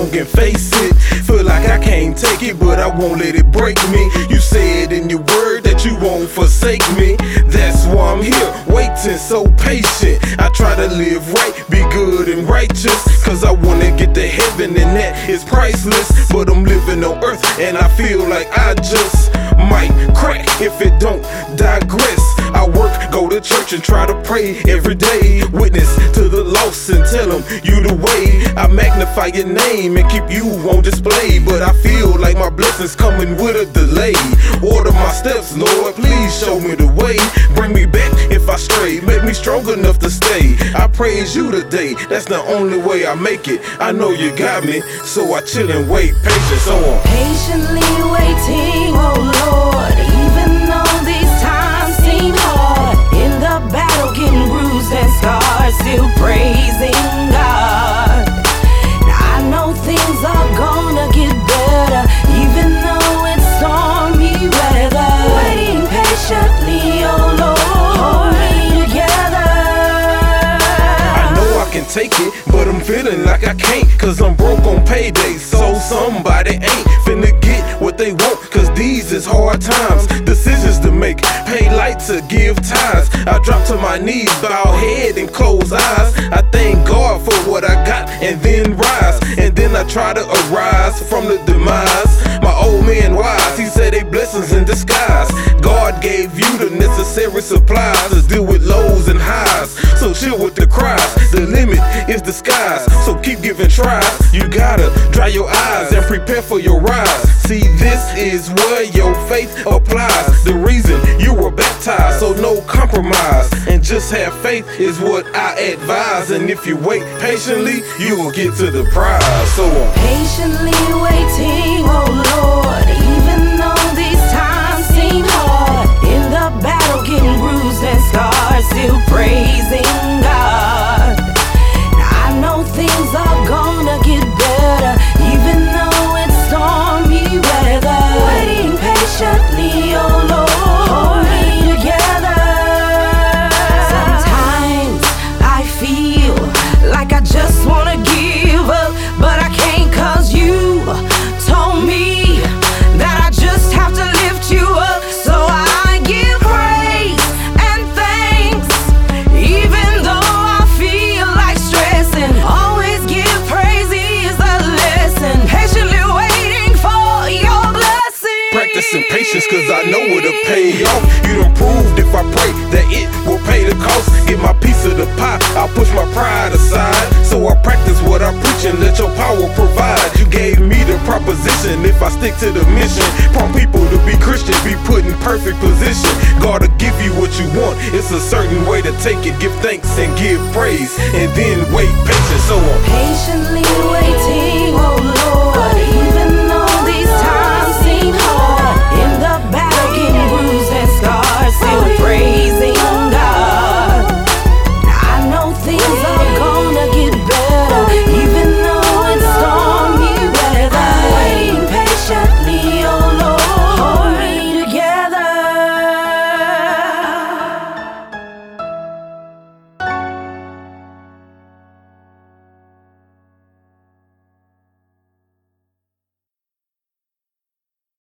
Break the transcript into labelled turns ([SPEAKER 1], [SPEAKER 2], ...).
[SPEAKER 1] strong and face it. Feel like I can't take it, but I won't let it break me. You said in your word that you won't forsake me. That's why I'm here, waiting so patient. I try to live right, be good and righteous, cause I wanna get to heaven and that is priceless. But I'm living on earth and I feel like I just might crack if it don't digress. I work, go to church and try to pray every day. Witness to the lost and tell them you the way. I magnify your name and keep you on display, but I feel like my blessings coming with a delay. Order my steps, Lord, please show me the way. Bring me back if I stray, make me strong enough to stay. I praise you today, that's the only way I make it. I know you got me, so I chill and wait, patience on.
[SPEAKER 2] Patiently waiting, oh Lord, even though these times seem hard. In the battle, getting bruised and scarred, still praising God. Now I know things are gonna get better, even though it's stormy weather. Waiting patiently, oh Lord, hold me together.
[SPEAKER 1] I know I can take it, but I'm feeling like I can't, cause I'm broke on payday, so somebody ain't finna get what they want, cause these is hard times. Decisions to make, pay light to give tithes. I drop to my knees, bow head and close eyes. I thank God for what I got and then rise, and then I try to arise from the demise. My old man wise, he said they blessings in disguise. God gave you the necessary supplies to deal with lows and highs, so chill with the cries. The limit is the skies, so keep giving tries. You gotta dry your eyes and prepare for your rise. See, this is where your faith applies. The reason you were baptized, so no compromise, and just have faith is what I advise. And if you wait patiently, you will get to the prize. So on.
[SPEAKER 2] Patiently waiting, oh Lord, even though these times seem hard. In the battle, getting bruised and scarred, still praising God. Now I know things are gonna get better, even though it's stormy weather. Waiting patiently, oh Lord, hold me together. Sometimes I feel like I just wanna give up, but I can't, cause you told me that I just have to lift you up. So I give praise and thanks, even though I feel like stressing. Always give praise is the lesson, patiently waiting for your blessing.
[SPEAKER 1] Practicing patience, cause I know it'll pay off. You done proved if I pray that it will pay the cost. Get my piece of the pie, I'll push my pride aside. So I practice what I preach and let your power provide. You gave me the proposition, if I stick to the mission. Prompt people to be Christian, be put in perfect position. God will give you what you want, it's a certain way to take it. Give thanks and give praise, and then wait patient, so on.
[SPEAKER 2] Patiently waiting, oh Lord.